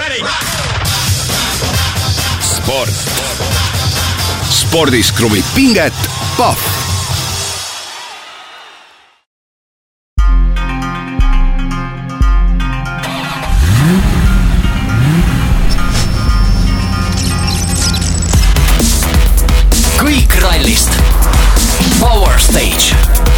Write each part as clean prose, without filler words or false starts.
Sport. Spordis kruvib pinget Pahv. Kõik rallist. Power Stage.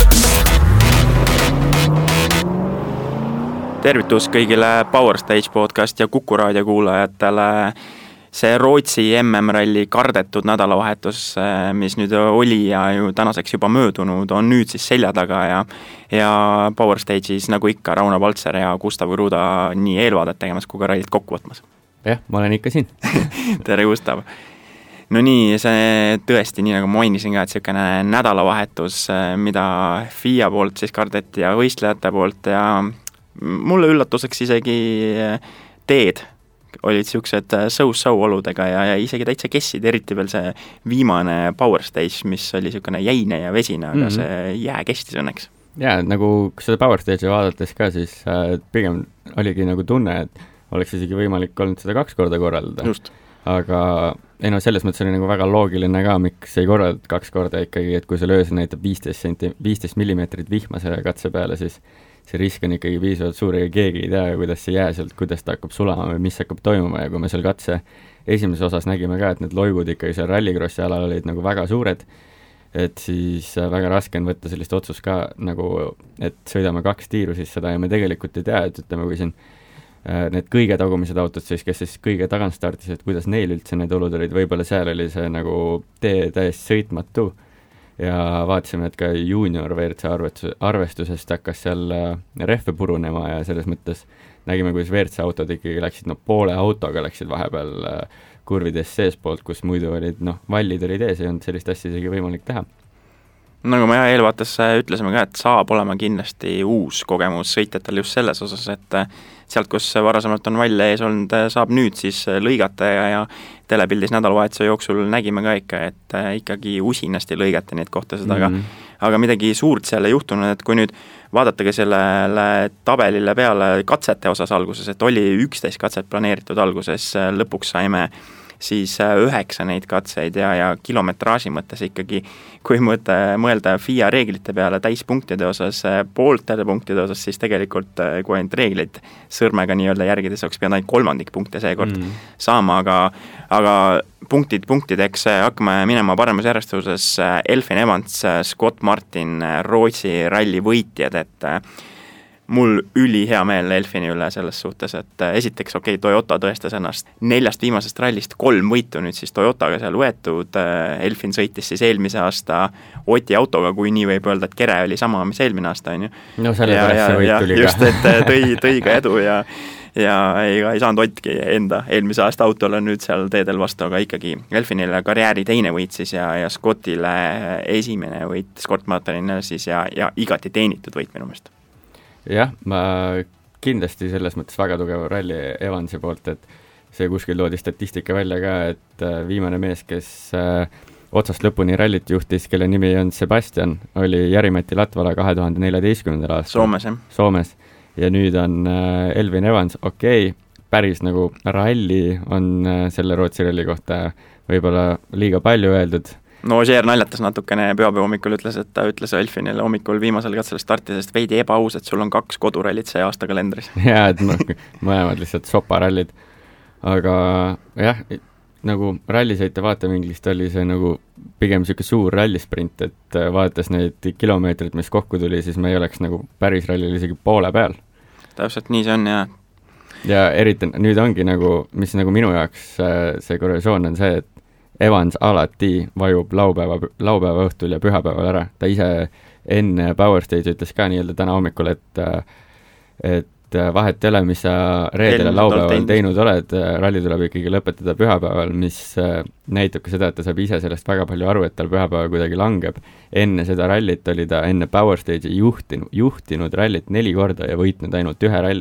Tervitus kõigile Power Stage podcast ja Kuku raadio kuulajatele. See Rootsi MM-ralli kardetud nädalavahetus, mis nüüd oli ja ju tänaseks juba möödunud, on nüüd siis selja taga ja Power Stage'is nagu ikka Rauno Paltser ja Gustav Gruda nii eelvaadet tegemas kui ka rallit kokku võtmas. Jah, ma olen ikka siin. Tere, Gustav! No nii, see tõesti, nii nagu mainisin ka, et selline nädalavahetus, mida FIA poolt siis kardeti ja võistlejate poolt ja mulle üllatuseks isegi teed olid siuksed so-so oludega ja isegi täitsa kessid, eriti veel see viimane Power Stage, mis oli siukene jäine ja vesine, aga see jää kestis õnneks. Ja, nagu seda Power Stage'i vaadates ka, siis pigem oligi nagu tunne, et oleks isegi võimalik olnud seda 2 korda korraldada. Just. Aga selles mõttes oli nagu väga loogiline ka, miks ei korraldada 2 korda ikkagi, et kui see löös näitab 15 millimeetrit vihma selle katse peale, siis see risk on ikkagi piisavalt suur ja keegi ei tea, kuidas see jää sealt, kuidas ta hakkab sulama või mis hakkab toimuma ja kui me seal katse esimeses osas nägime ka, et need loigud ikkagi seal rallikrossi alal olid nagu väga suured, et siis väga raske on võtta sellist otsust ka nagu, et sõidame 2 tiiru siis seda ja me tegelikult ei tea, et ütleme, kui siin need kõige tagumised autod siis, kes siis kõige tagant startis, et kuidas neil üldse need olud olid, võib-olla seal oli see nagu tee täiesti sõitmatu ja vaatasime, et ka junior WRC arvestusest hakkas seal rehve purunema ja selles mõttes nägime, kuidas WRC autod ikkagi läksid, poole autoga läksid vahepeal kurvides seespoolt, kus muidu olid, vallid olid ees, ei olnud sellist asja isegi võimalik teha. Nagu me eelvaates ütlesime ka, et saab olema kindlasti uus kogemus sõitjatel just selles osas, et sealt, kus varasemalt on valle ees olnud, saab nüüd siis lõigata ja telepildis nädalavahetuse jooksul nägime ka ikka, et ikkagi usinasti lõigati neid kohtasid, aga midagi suurt seal ei juhtunud, et kui nüüd vaadatage sellele tabelile peale katsete osas alguses, et oli 11 katset planeeritud alguses, lõpuks saime siis 9 neid katseid ja kilometraaži mõttes ikkagi, kui mõelda FIA reeglite peale täispunktide osas, pooltele punktide osas, siis tegelikult, kui ainult reeglid sõrmega nii-öelda järgides, oleks pidanud ainult 3 punkte seekord saama, aga punktideks hakkame minema paremas järjestuses Elfyn Evans, Scott Martin, Rootsi ralli võitjad, et mul ülihea meel Elfini üle selles suhtes, et esiteks, Toyota tõestas ennast 4 viimasest rallist 3 võitu nüüd siis Toyotaga seal võetud, Elfin sõitis siis eelmise aasta Oti autoga, kui nii võib öelda, et kere oli sama, mis eelmine aasta, on ju. No selle pärast see võit tuli ka. Just, et tõi ka edu ja ei saanud Otki enda eelmise aasta autole nüüd seal teedel vastu, aga ikkagi Elfinile karjääri teine võit siis ja Scottile esimene võit, Scott Martinile siis ja igati teenitud võit minu meelest. Jah, ma kindlasti selles mõttes väga tugev ralli Evansi poolt, et see kuskil loodi statistika välja ka, et viimane mees, kes otsast lõpuni rallit juhtis, kelle nimi on Sebastian, oli Jari-Matti Latvala 2014. aastal. Soomes. Ja nüüd on Elfyn Evans, päris nagu ralli on selle Rootsi ralli kohta võib-olla liiga palju öeldud. No Ožeer naljatas natukene pühapäeva hommikul, ütles, et ta ütles Elfinile hommikul viimasel katsel startisest veidi ebaaus, et sul on 2 kodurallit see aasta kalendris. Jaa, et mõlemad lihtsalt soparallid. Aga jah, nagu rallisõite vaatevinglist oli see nagu pigem siuke suur rallisprint, et vaadates neid kilomeetrid, mis kokku tuli, siis me ei oleks nagu päris rallil isegi poole peal. Täpselt nii see on, jah. Ja eriti nüüd ongi nagu, mis nagu minu jaoks see korrelatsioon on see, et Evans alati vajub laupäeva õhtul ja pühapäeval ära. Ta ise enne Power Stage ütles ka nii-öelda täna hommikul, et vahet ei ole, mis sa reedel ja laupäeval teinud oled, ralli tuleb ikkagi lõpetada pühapäeval, mis näitab ka seda, et ta saab ise sellest väga palju aru, et tal pühapäeval kuidagi langeb. Enne seda rallit oli ta enne Power Stage'i juhtinud rallit 4 korda ja võitnud ainult 1 ralli,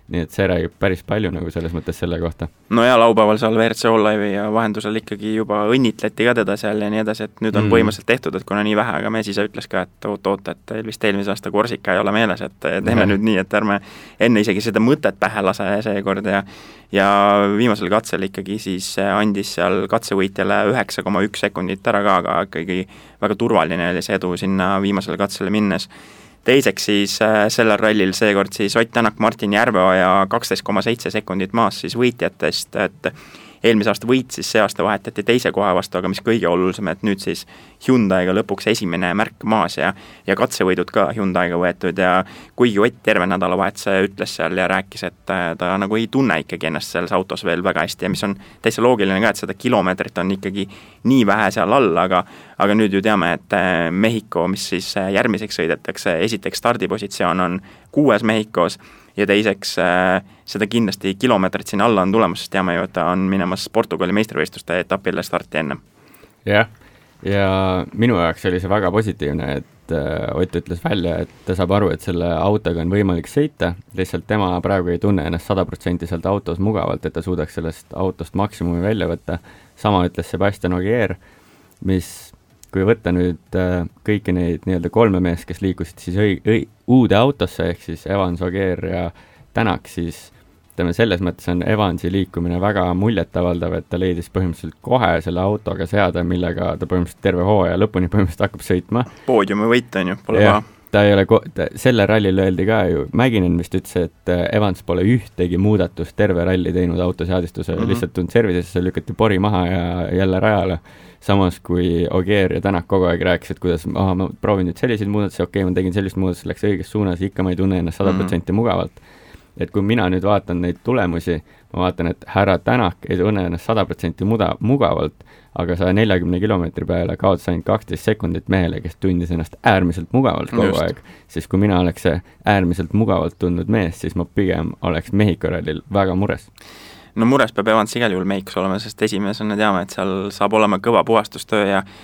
nii et see räägib päris palju nagu selles mõttes selle kohta. No ja laupäeval seal WRC All Live'i ja vahendusel ikkagi juba õnnitleti ka teda seal ja nii edasi, et nüüd on põhimõtteliselt tehtud, et kuna nii vähe, aga mees ise ütles ka, et oot, et vist eelmise aasta Korsika ei ole meeles, et teeme nüüd nii, et ärme enne isegi seda mõtet pähe lase seekord ja viimasel katsel ikkagi siis andis seal katsevõitjale 9,1 sekundit ära ka, aga ikkagi väga turvaline oli see edu sinna viimasele katsele minnes. Teiseks siis sellel rallil seekord siis Ott Tänak, Martin Järveoja 12,7 sekundit maas siis võitjatest, et eelmise aasta võit siis see aasta vahetati teise koha vastu, aga mis kõige olulisem, et nüüd siis Hyundai'ga lõpuks esimene märk maas ja katsevõidud ka Hyundai'ga võetud ja kuigi Ott terve nädalavahetuse ütles seal ja rääkis, et ta nagu ei tunne ikkagi ennast selles autos veel väga hästi ja mis on täitsa loogiline ka, et seda kilomeetrit on ikkagi nii vähe seal all, aga nüüd ju teame, et Mehhiko, mis siis järgmiseks sõidetakse, esiteks stardipositsioon on 6. Mehhikos ja teiseks seda kindlasti kilomeetrit siin alla on tulemas, sest teame ju, et ta on minemas Portugali meistrivõistluste etapile starti enne. Jah, ja minu jaoks oli see väga positiivne, et Ott ütles välja, et ta saab aru, et selle autoga on võimalik sõita, lihtsalt tema praegu ei tunne ennast 100% sealt autos mugavalt, et ta suudaks sellest autost maksimumi välja võtta. Sama ütles Sebastian Ogier, mis kui võtta nüüd kõiki neid nii-öelda 3 meest, kes liikusid siis uude autosse, ehk siis Evans, Ogier ja Tänak, siis selles mõttes on Evansi liikumine väga muljetavaldav, et ta leidis põhimõtteliselt kohe selle autoga seada, millega ta põhimõtteliselt terve hooaja lõpuni põhimõtteliselt hakkab sõitma. Poodiumi võit on ju, pole paha. Ta ei ole, selle rallil öeldi ka ju, Mäkinen vist ütles, et Evans pole ühtegi muudatust terve ralli teinud autoseadistuse, lihtsalt tulnud servisesse, lükati pori maha ja jälle rajale. Samas kui Ogier ja Tänak kogu aeg rääkis, et kuidas ma proovin nüüd selliseid muudatusi, ma tegin sellist muudatust, läks õiges suunas, ikka ma ei tunne ennast 100% mugavalt. Et kui mina nüüd vaatan neid tulemusi, ma vaatan, et härra Tänak ei tunne ennast 100% mugavalt, aga 140 kilomeetri peale kaotas ainult 12 sekundit mehele, kes tundis ennast äärmiselt mugavalt kogu aeg. Siis kui mina oleks see äärmiselt mugavalt tundnud mees, siis ma pigem oleks Mehhiko rallil väga mures. No mures peab Evans igal juhul Mehhikos olema, sest esimesena teame, et seal saab olema kõva puhastustöö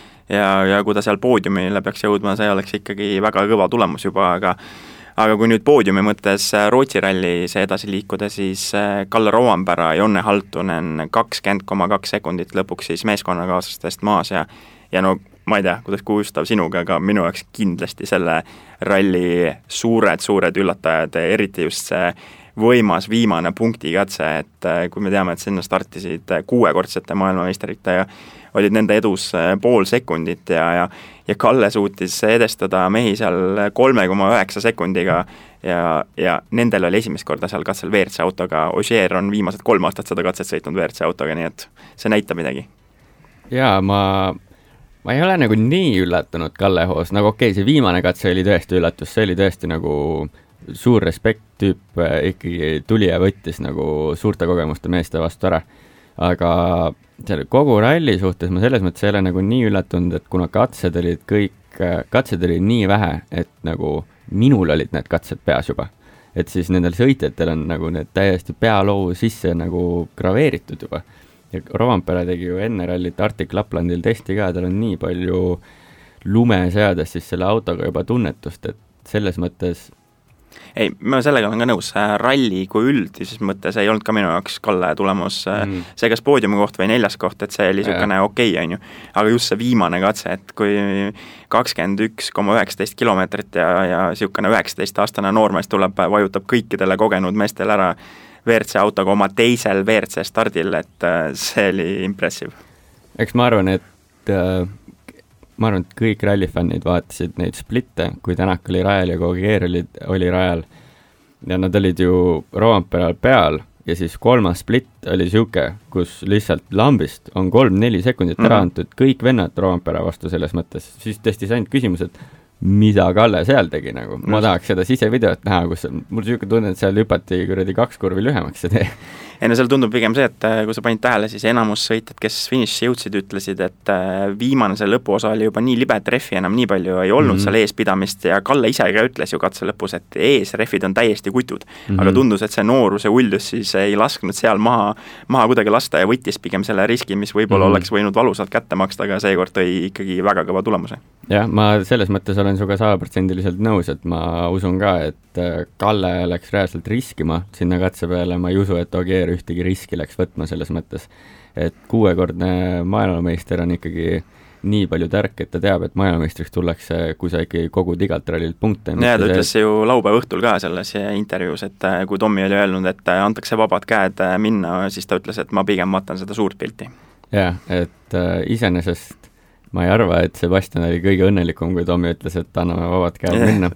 ja kui ta seal poodiumile peaks jõudma, see oleks ikkagi väga kõva tulemus juba, aga kui nüüd poodiumi mõttes Rootsi ralli see edasi liikuda, siis Kalle Rovanpera ja Jonne Haltunen 20,2 sekundit lõpuks siis meeskonnakaaslastest maas ja no ma ei tea, kuidas Gustav sinuga, aga minu jaoks kindlasti selle ralli suured üllatajad, eriti just see võimas viimane punktikatse, et kui me teame, et sinna startisid 6-kordsete maailmameistrite ja olid nende edus pool sekundit ja Kalle suutis edestada mehi seal 3,9 sekundiga ja nendel oli esimest korda seal katsel WRC autoga, Ogier on viimased 3 aastat seda katset sõitnud WRC autoga, nii et see näitab midagi. Jaa, ma ei ole nagu nii üllatunud Kalle hoos, nagu okei, see viimane katse oli tõesti üllatus, see oli tõesti nagu suur respekt tüüp ikkagi tuli ja võttis nagu suurte kogemuste meeste vastu ära. Aga kogu ralli suhtes ma selles mõttes ei ole nagu nii üllatunud, et kuna katsed olid nii vähe, et nagu minul olid need katsed peas juba. Et siis nendel sõitjatel on nagu need täiesti pealoo sisse nagu graveeritud juba. Ja Rovanpera tegi ju enne rallit Arctic Laplandil testi ka, tal on nii palju lume seades siis selle autoga juba tunnetust, et selles mõttes ei, ma sellega olen ka nõus, ralli kui üldises mõttes ei olnud ka minu jaoks Kalle tulemus see kas poodiumi koht või 4. koht, et see oli niisugune okei, on ju. Aga just see viimane katse, et kui 21,19 kilomeetrit ja niisugune 19-aastane noormees tuleb, vajutab kõikidele kogenud meestele ära WRC autoga oma teisel WRC stardil, et see oli impressive. Eks ma arvan, et kõik rallifännid vaatasid neid splitte, kui Tänak oli rajal ja Ogier oli rajal ja nad olid ju Rovanperal peal ja siis 3. split oli siuke, kus lihtsalt lambist on 3-4 sekundit ära antud kõik vennad Rovanpera vastu selles mõttes, siis tõstis ainult küsimus, et mida Kalle seal tegi nagu, ma tahaks seda sisevideot näha, kus mul siuke tunne, et seal hüpati kuradi 2 kurvi lühemaks see tee. ei no seal tundub pigem see, et kui sa panid tähele, siis enamus sõitjad, kes finišisse jõudsid, ütlesid, et viimane see lõpuosa oli juba nii libe, et rehvi enam nii palju ei olnud seal eespidamist ja Kalle ise ka ütles ju katse lõpus, et eesrehvid on täiesti kutud. Aga tundus, et see nooruse uldus siis ei lasknud seal maha kuidagi lasta ja võttis pigem selle riski, mis võib-olla oleks võinud valusalt kätte maksta, aga seekord tõi ikkagi väga kõva tulemuse. Jah, ma selles mõttes olen suga 100% nõus, et ma usun ka, et Kalle läks reaalselt riskima sinna katse peale, ma ei usu, et Ogier ühtegi riski läks võtma selles mõttes, et 6-kordne maailmameister on ikkagi nii palju tark, et ta teab, et maailmameistriks tullakse, kui sa ikkagi kogud igalt rallilt punkte. Ja ta ütles ju laupäeva õhtul ka selles intervjuus, et kui Tommi oli öelnud, et antakse vabad käed minna, siis ta ütles, et ma pigem vaatan seda suurt pilti. Jah, et iseenesest ma ei arva, et Sebastian oli kõige õnnelikum, kui Tommi ütles, et anname vabad käed minna.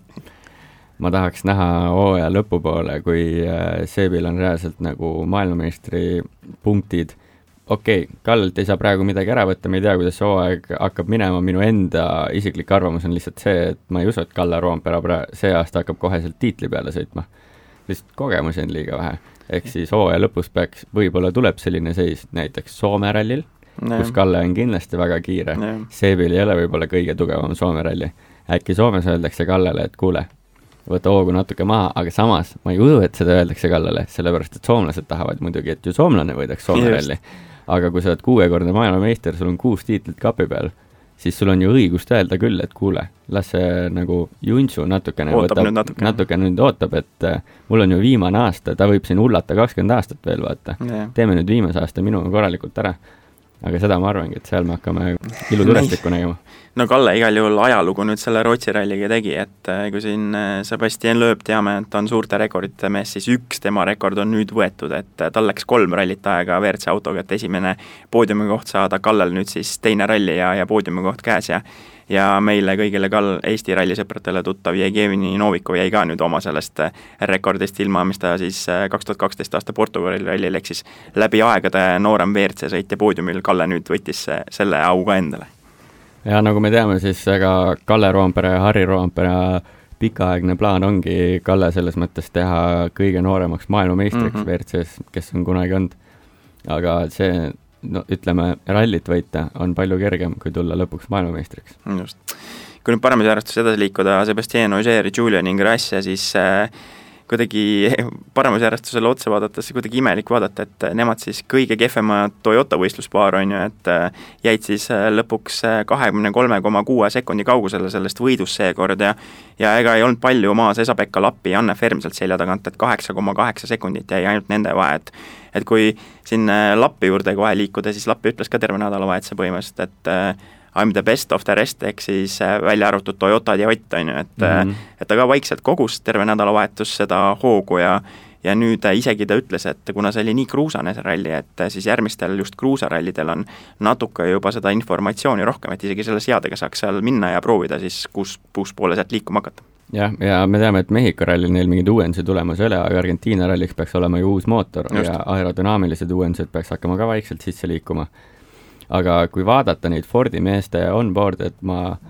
Ma tahaks näha hooaja lõpupoole, kui Seebil on reaalselt nagu maailmameistri punktid. Okei, Kallelt ei saa praegu midagi ära võtta, ma ei tea, kuidas see hooaeg hakkab minema, minu enda isiklik arvamus on lihtsalt see, et ma ei usu, et Kalle Roompere see aasta hakkab koheselt tiitli peale sõitma. Lihtsalt kogemusi on liiga vähe. Ehk siis hooaja lõpus peaks, võib-olla tuleb selline seis näiteks Soome rallil, kus Kalle on kindlasti väga kiire. Seebil ei ole võib-olla kõige tugevam Soome ralli. Äkki Soomes öeldakse Kallele, et kuule, võta hoogu natuke maha, aga samas ma ei usu, et seda öeldakse Kallele, sellepärast et soomlased tahavad muidugi, et ju soomlane võidaks Soome ralli. Aga kui sa oled 6-kordne maailmameister, sul on 6 tiitlit kapi peal, siis sul on ju õigust öelda küll, et kuule, las see nagu Junsu natukene ootab, et mul on ju viimane aasta, ta võib siin hullata 20 aastat veel, vaata. Teeme nüüd viimase aasta minuga korralikult ära. Aga seda ma arvangi, et seal me hakkame ilutulestikku nägema. No Kalle igal juhul ajalugu nüüd selle Rootsi ralliga tegi, et kui siin Sebastian Loeb teame, et ta on suurte rekordite mees, siis üks tema rekord on nüüd võetud, et tal läks 3 rallit aega WRC autoga, et esimene poodiumi koht saada, Kallel nüüd siis teine ralli ja poodiumi koht käes ja meile kõigile Eesti rallisõpratele tuttav Jevgeni Novikov jäi ka nüüd oma sellest rekordist ilma, mis ta siis 2012 aasta Portugali rallil, ehk siis läbi aegade noorem WRC sõitja poodiumil, Kalle nüüd võttis selle au ka endale. Ja nagu me teame, siis ega Kalle Roompere ja Harri Roompere pikaaegne plaan ongi Kalle selles mõttes teha kõige nooremaks maailmameistriks WRC-s, kes on kunagi olnud. Aga see no ütleme, rallit võita on palju kergem, kui tulla lõpuks maailmameistriks. Just. Kui nüüd paremusjärjestus edasi liikuda Sebastian Ogier, Julian Ingrassia, siis kuidagi paremusjärjestusele otsa vaadates kuidagi imelik vaadata, et nemad siis kõige kehvema Toyota võistluspaar on ju, et jäid siis lõpuks 23,6 sekundi kaugusele sellest võidus seekord ja ega ei olnud palju maas Esa-Pekka Lappi ja Anne Ferm sealt selja tagant, et 8,8 sekundit jäi ainult nende vahe, et kui siin Lappi juurde kohe liikuda, siis Lappi ütles ka terve nädalavahetuse põhimõtteliselt, et I'm the best of the rest, ehk siis välja arvutud Toyotad ja Ott on ju, et ta ka vaikselt kogus terve nädalavahetus seda hoogu ja nüüd isegi ta ütles, et kuna see oli nii kruusane see ralli, et siis järgmistel just kruusarallidel on natuke juba seda informatsiooni rohkem, et isegi selle seadega saaks seal minna ja proovida siis kus poole sealt liikuma hakata. Jah, ja me teame, et Mehhiko rallil neil mingid uuendused tulemas ei ole, aga Argentiina ralliks peaks olema ju uus mootor just. Ja aerodünaamilised uuendused peaks hakkama ka vaikselt sisse liikuma. Aga kui vaadata neid Fordi meeste on-board, et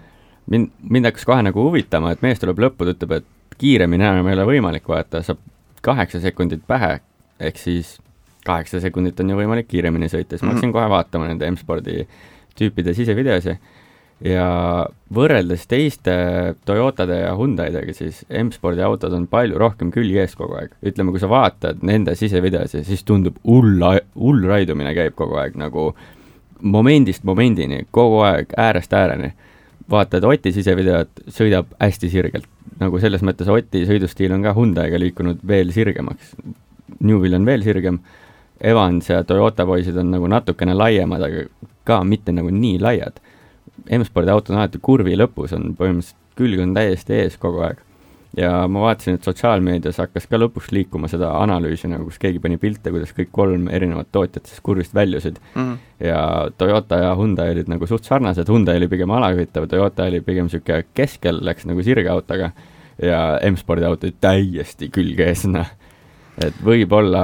mind hakkas kohe nagu huvitama, et mees tuleb lõppu, ütleb, et kiiremini enam ei ole võimalik vaata, saab 8 sekundit pähe, ehk siis 8 sekundit on ju võimalik kiiremini sõita, siis ma hakkasin kohe vaatama nende M-spordi tüüpide sisevideosi ja võrreldes teiste Toyotade ja Hyundaidega, siis M-spordi autod on palju rohkem külgi ees kogu aeg. Ütleme, kui sa vaatad nende sisevideosi, siis tundub hull raidumine käib kogu aeg nagu momendist momendini, kogu aeg äärest ääreni. Vaatad Oti sisevideot, sõidab hästi sirgelt. Nagu selles mõttes Oti sõidustiil on ka Hyundaiga liikunud veel sirgemaks. Newvil on veel sirgem. Evans ja Toyota poisid on nagu natukene laiemad, aga ka mitte nagu nii laiad. M-spordi auto on alati kurvi lõpus, on põhimõtteliselt külg on täiesti ees kogu aeg. Ja ma vaatasin, et sotsiaalmeedias hakkas ka lõpuks liikuma seda analüüsi, nagu kus keegi pani pilte, kuidas kõik 3 erinevat tootjat siis kurvist väljusid. Ja Toyota ja Hyundai olid nagu suht sarnased, Hyundai oli pigem alahüttav, Toyota oli pigem siuke keskel, läks nagu sirge autoga ja M-spordi auto täiesti külge eesna. Et võib-olla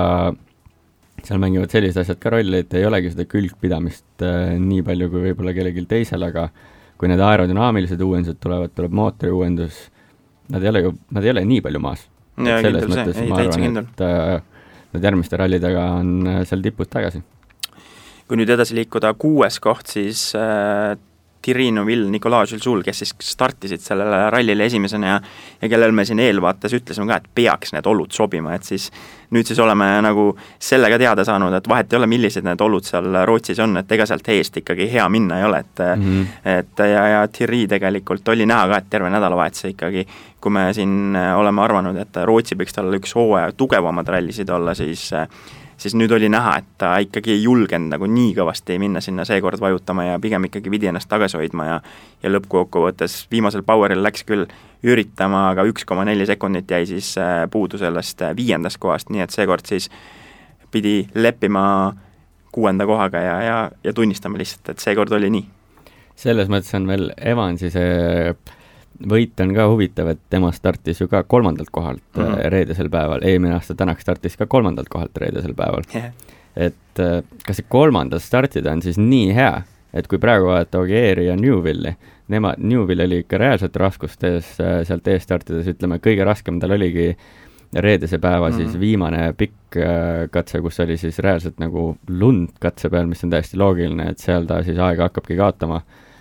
seal mängivad sellised asjad ka rolli, et ei olegi seda külgpidamist nii palju kui võib-olla kellelgi teisel, aga kui need aerodünaamilised uuendused tulevad, tuleb mootori uuendus, nad ei ole nii palju maas. Ja, selles mõttes ma arvan, et need järgmiste rallidega on seal tipud tagasi. Kui nüüd edasi liikuda 6. koht, siis Thierry Neuville, Nicolas Gilles, kes siis startisid sellele rallile esimesena ja kellel me siin eelvaates ütlesime ka, et peaks need olud sobima, et siis nüüd siis oleme nagu sellega teada saanud, et vahet ei ole, millised need olud seal Rootsis on, et ega sealt eest ikkagi hea minna ei ole, et ja Thierry tegelikult oli näha ka, et terve nädalavahetuse ikkagi, kui me siin oleme arvanud, et Rootsi võiks tal üks hooaja tugevamad rallisid olla, siis nüüd oli näha, et ta ikkagi ei julgenud nagu nii kõvasti minna sinna seekord vajutama ja pigem ikkagi pidi ennast tagasi hoidma ja lõppkokkuvõttes viimasel poweril läks küll üritama, aga 1,4 sekundit jäi siis puudu sellest 5. kohast, nii et seekord siis pidi leppima 6. kohaga ja tunnistama lihtsalt, et seekord oli nii. Selles mõttes on veel Evansi see võit on ka huvitav, et tema startis ju ka 3. kohalt reedesel päeval, eelmine aasta Tänak startis ka 3. kohalt reedesel päeval. Et kas see 3. startida on siis nii hea, et kui praegu vaadata Ogieri ja Neuville'i, Neuville oli ikka reaalselt raskustes sealt ees startides, ütleme, kõige raskem tal oligi reedese päeva siis viimane pikk katse, kus oli siis reaalselt nagu lund katse peal, mis on täiesti loogiline, et seal ta siis aega hakkabki kaotama.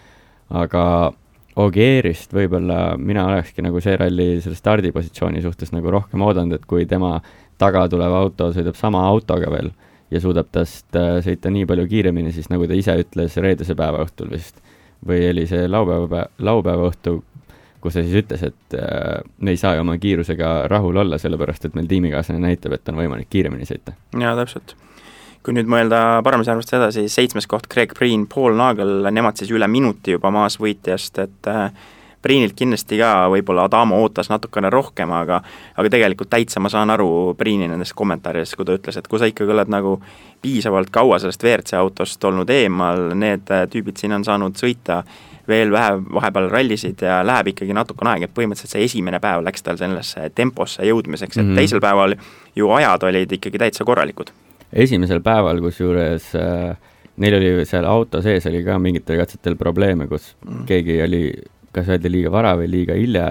Aga Ogierist võib-olla mina olekski nagu see ralli selle stardipositsiooni suhtes nagu rohkem oodanud, et kui tema taga tulev auto sõidab sama autoga veel ja suudab tast sõita nii palju kiiremini, siis nagu ta ise ütles reedese päeva õhtul vist, või oli see laupäeva õhtu, kus ta siis ütles, et me ei saa ju oma kiirusega rahul olla, sellepärast et meil tiimikaaslane näitab, et on võimalik kiiremini sõita. Jaa, täpselt. Kui nüüd mõelda Paremsjärvest edasi, 7. koht Greg Breen, Paul Nagel, nemad siis üle minuti juba maas võitjast, et Breenilt kindlasti ka võib-olla Adamo ootas natukene rohkem, aga tegelikult täitsa ma saan aru Breeni nendest kommentaaridest, kui ta ütles, et kui sa ikkagi oled nagu piisavalt kaua sellest WRC autost olnud eemal, need tüübid siin on saanud sõita veel vahepeal rallisid ja läheb ikkagi natukene aeg, et põhimõtteliselt see esimene päev läks tal sellesse temposse jõudmiseks, et teisel päeval ju ajad olid ikkagi täitsa korralikud. Esimesel päeval, kusjuures neil oli seal auto sees oli ka mingitel katsetel probleeme, kus keegi oli kas öeldi liiga vara või liiga hilja,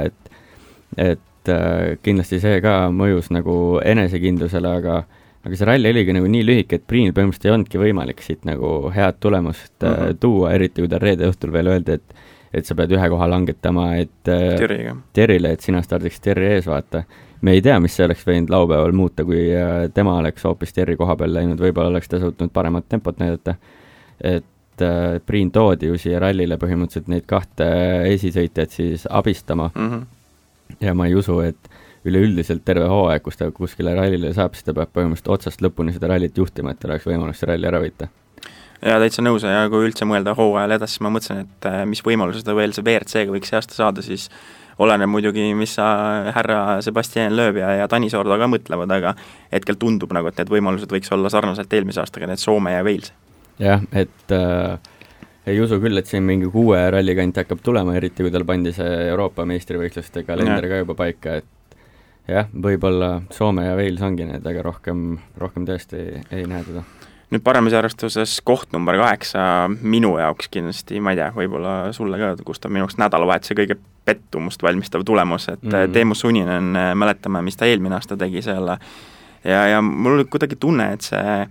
et kindlasti see ka mõjus nagu enesekindlusele, aga see ralli oligi nagu nii lühike, et Breenil põhimõtteliselt ei olnudki võimalik siit nagu head tulemust tuua, eriti kui ta reede õhtul veel öeldi, et sa pead ühe koha langetama, et Terrile, et sina stardiks Terri ees, vaata. Me ei tea, mis see oleks võinud laupäeval muuta, kui tema oleks hoopis Terri koha peal läinud, võib-olla oleks ta suutnud paremat tempot näidata, et Breen toodi ju siia rallile põhimõtteliselt neid 2 esisõitjad siis abistama ja ma ei usu, et üleüldiselt terve hooaeg, kus ta kuskile rallile saab, siis ta peab põhimõtteliselt otsast lõpuni seda rallit juhtima, et ta oleks võimalus see ralli ära võita. Ja täitsa nõus ja kui üldse mõelda hooajal edasi, siis ma mõtlesin, et mis võimalused ta veel see WRC-ga võiks see aasta saada, siis oleneb muidugi, mis härra Sebastian Loeb ja Tanis Ordo ka mõtlevad, aga hetkel tundub nagu, et need võimalused võiks olla sarnaselt eelmise aastaga, need Soome ja Wales. Jah, et ei usu küll, et siin mingi 6 rallikant hakkab tulema, eriti kui tal pandi see Euroopa meistrivõistluste kalender ka juba paika, et jah, võib-olla Soome ja Wales ongi need, aga rohkem tõesti ei näe teda. Nüüd Paremsjärvestuses koht number 8 minu jaoks kindlasti, ma ei tea, võib-olla sulle ka, kus ta minuks nädalavahetuse kõige pettumust valmistav tulemus, et Teemu Suninen, mäletame, mis ta eelmine aasta tegi selle ja mul oli kuidagi tunne, et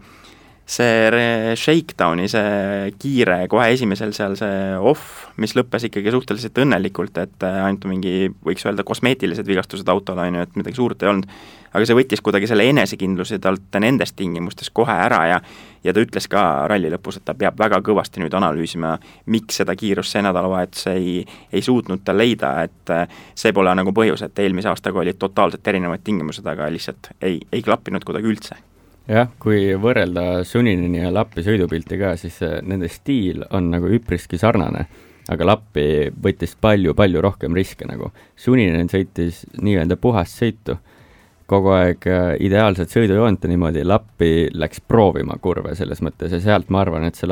see shakedowni, see kiire kohe esimesel seal see off, mis lõppes ikkagi suhteliselt õnnelikult, et ainult mingi, võiks öelda, kosmeetilised vigastused autole, et midagi suurt ei olnud, aga see võttis kuidagi selle enesekindluse talt nendest tingimustes kohe ära ja ta ütles ka ralli lõpus, et ta peab väga kõvasti nüüd analüüsima, miks seda kiirust see nädalavahetus ei suutnud ta leida, et see pole nagu põhjus, et eelmise aastaga olid totaalselt erinevad tingimused, aga lihtsalt ei klappinud kuidagi üldse. Jah, kui võrrelda Sunineni ja Lappi sõidupilti ka, siis nende stiil on nagu üpriski sarnane, aga Lappi võttis palju rohkem riske nagu. Suninen sõitis nii-öelda puhast sõitu, kogu aeg ideaalset sõidujoonta niimoodi, Lappi läks proovima kurve selles mõttes ja sealt ma arvan, et see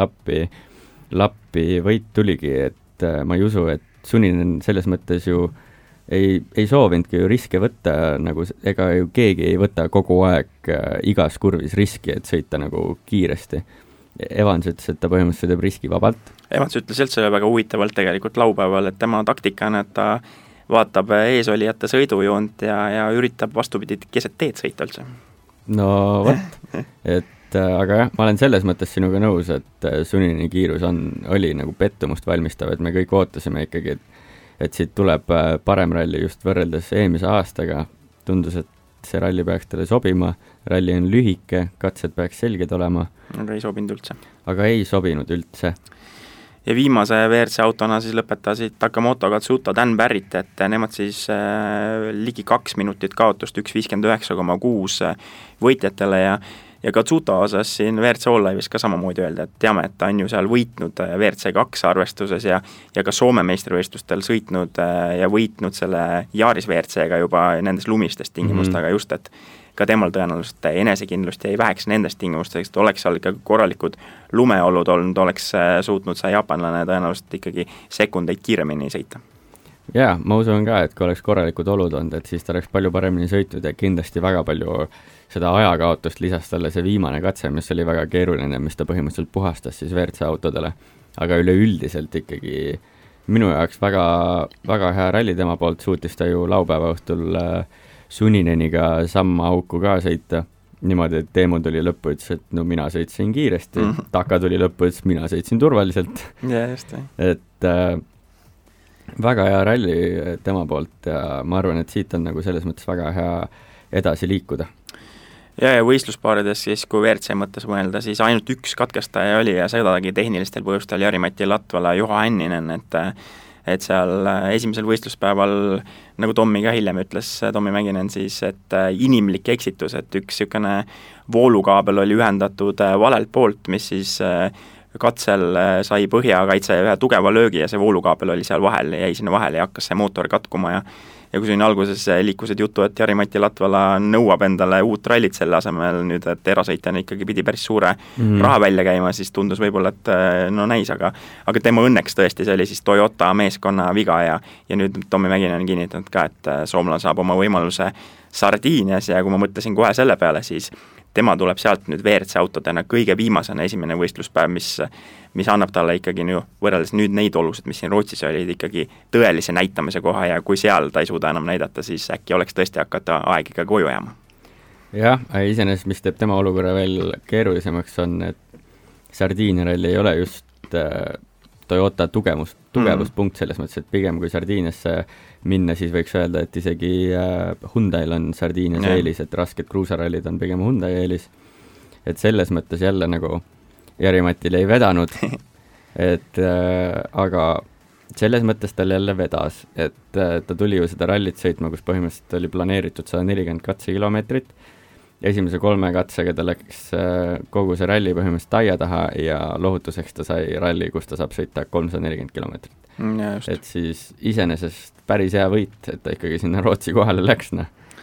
Lappi võit tuligi, et ma ei usu, et Suninen selles mõttes ju ei soovinudki ju riske võtta, nagu ega ju keegi ei võta kogu aeg igas kurvis riski, et sõita nagu kiiresti. Evans ütles, et ta põhimõtteliselt teeb riski vabalt. Evans ütles üldse väga huvitavalt tegelikult laupäeval, et tema taktika on, et ta vaatab eesolijate sõidujoont ja üritab vastupidi keset teed sõita üldse. no vot, et aga jah, ma olen selles mõttes sinuga nõus, et Sunini kiirus oli nagu pettumust valmistav, et me kõik ootasime ikkagi, et siit tuleb parem ralli just võrreldes eelmise aastaga, tundus, et see ralli peaks talle sobima, ralli on lühike, katsed peaks selged olema. Aga ei sobinud üldse. Aga ei sobinud üldse. Ja viimase WRC autona siis lõpetasid Takamoto, Katsuta, Dan Barrett, et nemad siis ligi 2 minutit kaotust, 1.59,6 võitjatele ja Katsuta osas siin WRC All Live'is ka samamoodi öelda, et teame, et ta on ju seal võitnud WRC 2 arvestuses ja ka Soome meistrivõistlustel sõitnud ja võitnud selle Jaaris WRC-ga juba nendes lumistest tingimustega just, et ka temal tõenäoliselt enesekindlust jäi väheks nendest tingimustest, et oleks seal ikka korralikud lumeolud olnud, oleks suutnud see jaapanlane tõenäoliselt ikkagi sekundeid kiiremini sõita. Jaa, ma usun ka, et kui oleks korralikud olud olnud, et siis ta oleks palju paremini sõitnud ja kindlasti väga palju seda ajakaotust lisas talle see viimane katse, mis oli väga keeruline, mis ta põhimõtteliselt puhastas siis WRC autodele. Aga üleüldiselt ikkagi minu jaoks väga, väga hea ralli tema poolt, suutis ta ju laupäeva õhtul Sunineniga samma auku ka sõita. Niimoodi, et Teemu tuli lõppu, ütles, et no mina sõitsin kiiresti, Taka tuli lõppu, ütles, mina sõitsin turvaliselt. Ja, just. Et väga hea ralli tema poolt ja ma arvan, et siit on nagu selles mõttes väga hea edasi liikuda. Ja võistluspaarides siis, kui WRC mõttes mõelda, siis ainult üks katkestaja oli ja sedagi tehnilistel põhjustel Jari-Mati Latvala, Juha Hänninen, et seal esimesel võistluspäeval, nagu Tommi ka hiljem ütles, Tommi Mäkinen siis, et inimlik eksitus, et üks niisugune voolukaabel oli ühendatud valelt poolt, mis siis katsel sai põhjakaitse ühe tugeva löögi ja see voolukaabel oli seal vahel, jäi sinna vahele ja hakkas see mootor katkuma ja kui siin alguses liikusid jutu, et Jari-Mati Latvala nõuab endale uut rallit selle asemel nüüd, et erasõitjana ikkagi pidi päris suure raha välja käima, siis tundus võib-olla, et no näis, aga tema õnneks tõesti see oli siis Toyota meeskonna viga ja nüüd Tommi Mäkinen on kinnitanud ka, et soomlane saab oma võimaluse Sardiinias ja kui ma mõtlesin kohe selle peale, siis tema tuleb sealt nüüd WRC autodena kõige viimasena esimene võistluspäev, mis annab talle ikkagi võrreldes nüüd neid olusid, mis siin Rootsis olid ikkagi tõelise näitamise koha ja kui seal ta ei suuda enam näidata, siis äkki oleks tõesti hakata aeg ikka koju jääma. Jah, iseenesest, mis teeb tema olukorra veel keerulisemaks on, et Sardiinia ralli ei ole just Toyota tugevuspunkt selles mõttes, et pigem kui Sardiiniasse minna, siis võiks öelda, et isegi Hyundai'l on Sardiinias eelis, et rasked kruusarallid on pigem Hyundai eelis. Et selles mõttes jälle nagu Jari-Matil ei vedanud, et aga selles mõttes tal jälle vedas, et ta tuli ju seda rallit sõitma, kus põhimõtteliselt oli planeeritud 140 katsekilomeetrit. Esimese 3 katsega ta läks kogu see ralli põhimõtteliselt taia taha ja lohutuseks ta sai ralli, kus ta saab sõita 340 kilomeetrit. Et siis iseenesest päris hea võit, et ta ikkagi sinna Rootsi kohale läks.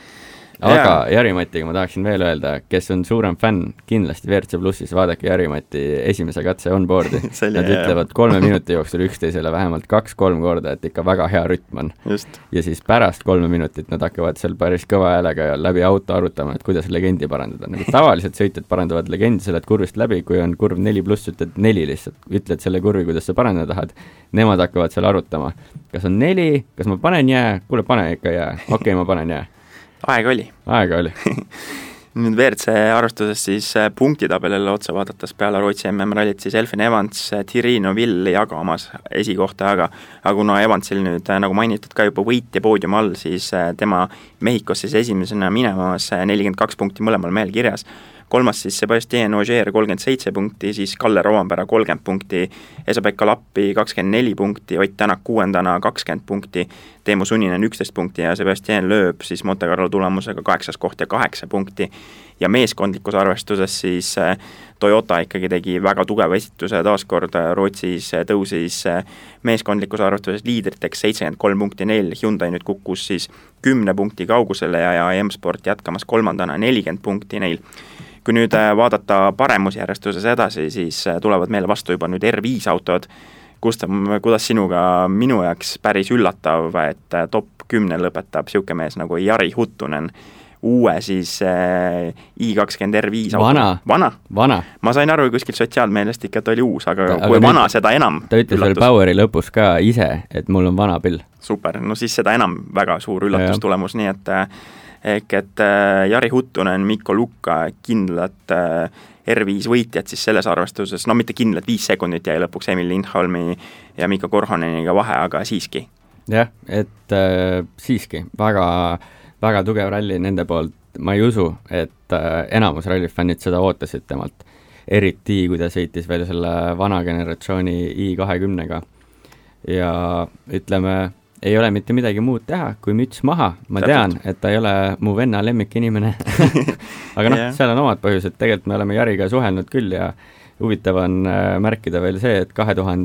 Aga Jari-Matiga ma tahaksin veel öelda, kes on suurem fänn kindlasti WRC Plussis, vaadake Jari-Mati esimese katse onboardi. Nad ütlevad 3 minuti jooksul üksteisele vähemalt 2-3 korda, et ikka väga hea rütm on. Just. Ja siis pärast 3 minutit nad hakkavad seal päris kõva häälega läbi auto arutama, et kuidas legendi parandada. Nagu tavaliselt sõitjad parandavad legendi, sa lähed kurvist läbi, kui on kurv 4+, ütled 4 lihtsalt, ütled selle kurvi, kuidas sa parandada tahad. Nemad hakkavad seal arutama, kas on 4, kas ma panen jää, kuule pane ikka jää, okei, ma panen jää. Aega oli. Nüüd WRC arvestuses siis punktitabelile otsa vaadates peale Rootsi MM-rallit siis Elfyn Evans, Thierry Neuville jagamas esikohta, aga kuna Evansil nüüd, nagu mainitud ka juba võit ja poodium all, siis tema Mehhikos siis esimesena minemas 42 punkti mõlemal mehel kirjas. 3. siis Sebastien Ogier 37 punkti, siis Kalle Rovanpera 30 punkti, Esa-Pekka Lappi 24 punkti, Ott Tänak 6. 20 punkti, Teemu Suninen 11 punkti ja Sebastien Loeb siis Monte Carlo tulemusega 8. koht ja 8 punkti. Ja meeskondlikus arvestuses siis Toyota ikkagi tegi väga tugeva esituse, taaskord Rootsis tõusis meeskondlikus arvestuses liidriteks 73 punkti neil, Hyundai nüüd kukkus siis 10 punkti kaugusele ja M-Sport jätkamas 3. 40 punkti neil. Kui nüüd vaadata paremusjärjestuses edasi, siis tulevad meile vastu juba nüüd R5 autod, kuidas sinuga minu jaoks päris üllatav, et top 10 lõpetab siuke mees nagu Jari Huttunen, uue siis i20 R5 auto. Vana? Ma sain aru kuskil sotsiaalmeelest ikka, et oli uus, aga kui vana, seda enam ta ütles veel Poweri lõpus ka ise, et mul on vana pill. Super, no siis seda enam väga suur üllatustulemus, nii ehk et Jari Huttunen, Mikko Lukka, kindlad R5 võitjad siis selles arvestuses, no mitte kindlad, 5 sekundit jäi lõpuks Emil Lindholmi ja Mikko Korhoneniga vahe, aga siiski. Jah, et siiski väga, väga tugev ralli nende poolt, ma ei usu, et enamus rallifännid seda ootasid temalt, eriti kui ta sõitis veel selle vana generatsiooni i20-ga ja ütleme, ei ole mitte midagi muud teha, kui müts maha, ma tean, et ta ei ole mu venna lemmikinimene aga noh, seal on omad põhjused, tegelikult me oleme Jariga suhelnud küll ja huvitav on märkida veel see, et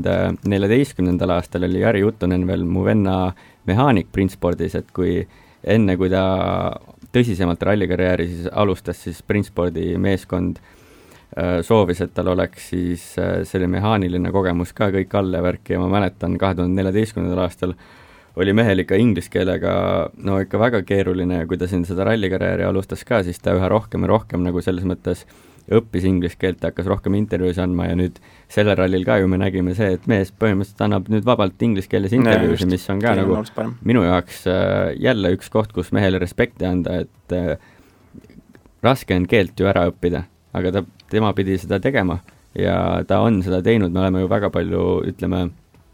2014. aastal oli Jari Huttunen veel mu venna mehaanik Printspordis, et kui ta tõsisemalt rallikarjääri siis alustas, siis Printspordi meeskond soovis, et tal oleks siis selle mehaaniline kogemus ka kõik all ja värk ja ma mäletan 2014. aastal oli mehel ikka inglise keelega no ikka väga keeruline ja kui ta siin seda rallikarjääri alustas ka, siis ta üha rohkem ja rohkem nagu selles mõttes õppis inglise keelt ja hakkas rohkem intervjuus andma ja nüüd sellel rallil ka ju me nägime see, et mees põhimõtteliselt annab nüüd vabalt inglise keeles intervjuusi, mis on ka nagu minu jaoks jälle üks koht, kus mehele respekti anda, et raske on keelt ju ära õppida, aga tema pidi seda tegema ja ta on seda teinud, me oleme ju väga palju, ütleme,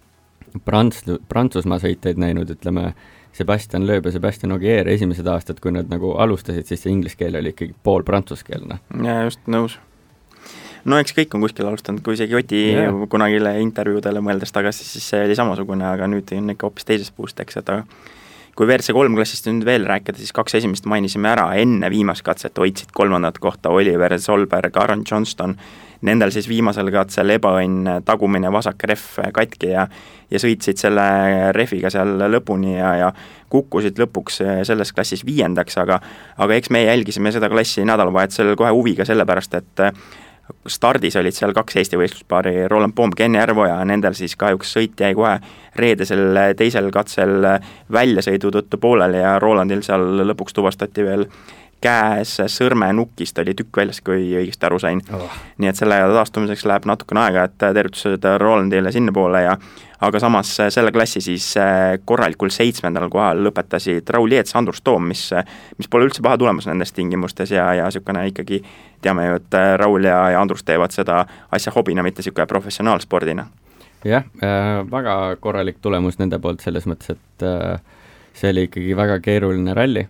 Prantsusmaa sõiteid näinud, ütleme, Sebastian Loeb ja Sebastian Ogier esimesed aastad, kui nad nagu alustasid, siis see inglise keel oli ikkagi pool prantsuskeelne. Ja just nõus. No eks kõik on kuskil alustanud, kui isegi Oti kunagile intervjuudele mõeldes tagasi, siis see oli samasugune, aga nüüd on ikka hoopis teises puust, eks, et kui WRC3 klassist nüüd veel rääkida, siis 2 esimest mainisime ära, enne viimast katset hoidsid 3. kohta Oliver Solberg, Aaron Johnston, nendel siis viimasel katsel ebaõnn tagumine vasak rehv katki ja sõitsid selle rehviga seal lõpuni ja kukkusid lõpuks selles klassis 5., aga eks me jälgisime seda klassi nädalavahetusel kohe huviga sellepärast, et stardis olid seal 2 Eesti võistluspaari, Roland Poom, Ken Järvo ja nendel siis kahjuks sõit jäi kohe reedesel teisel katsel väljasõidu tõttu pooleli ja Rolandil seal lõpuks tuvastati veel käes sõrmenukist oli tükk väljas, kui õigesti aru sain. Nii et selle taastumiseks läheb natukene aega, et tervitused Rolandile sinna poole aga samas selle klassi siis korralikul 7. kohal lõpetasid Raul Jeets, Andrus Toom, mis pole üldse paha tulemus nendes tingimustes ja niisugune ikkagi teame ju, et Raul ja Andrus teevad seda asja hobina, mitte niisugune professionaalspordina. Jah, väga korralik tulemus nende poolt selles mõttes, et see oli ikkagi väga keeruline ralli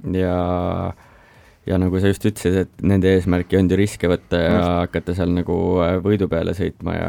ja nagu sa just ütlesid, et nende eesmärki on ju riske võtta ja hakata seal nagu võidu peale sõitma ja